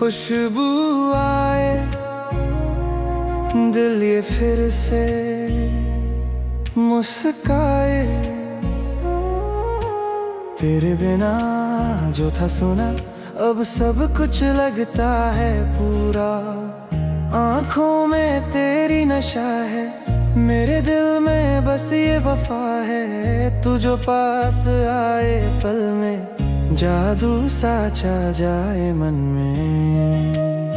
खुशबू आए, दिल ये फिर से मुस्काए। तेरे बिना जो था सुना, अब सब कुछ लगता है पूरा। आँखों में तेरी नशा है, मेरे दिल में बस ये वफा है। तू जो पास आए पल में, जादू सा छा जाए मन में।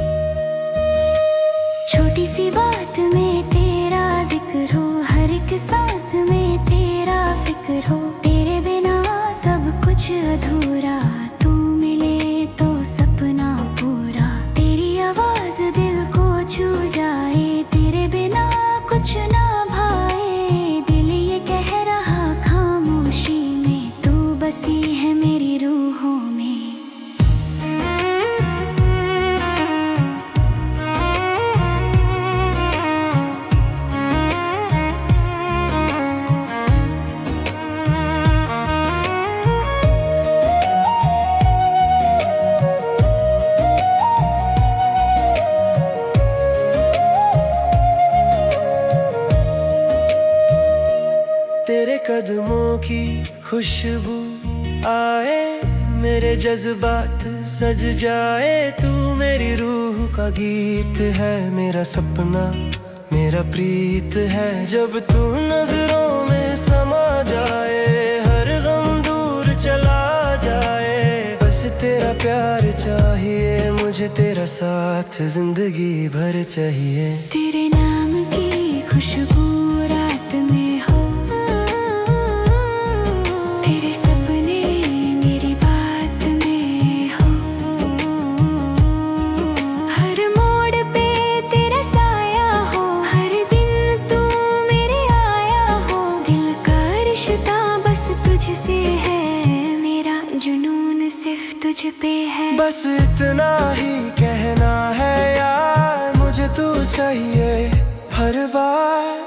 छोटी सी बात में तेरा जिक्र हो, हर एक सांस में तेरा फिक्र हो। तेरे बिना सब कुछ अधूरा, तू मिले तो सपना पूरा। तेरी आवाज दिल को छू जाए, तेरे बिना कुछ ना भाए। दिल ये कह रहा खामोशी में, तू बसी है मेरी रूहों में। तेरे कदमों की खुशबू आए, मेरे जज्बात सज जाए। तू मेरी रूह का गीत है, मेरा सपना मेरा प्रीत है। जब तू नजरों में समा जाए, हर गम दूर चला जाए। बस तेरा प्यार चाहिए मुझे, तेरा साथ जिंदगी भर चाहिए। तेरे नाम की खुशबू रात में हो, तेरे सपने मेरी बात में हो। हर मोड़ पे तेरा साया हो, हर दिन तू मेरे आया हो। दिल का रिश्ता बस तुझसे है, मेरा जुनून सिर्फ तुझ पे है। बस इतना ही कहना है यार, मुझे तू चाहिए हर बार।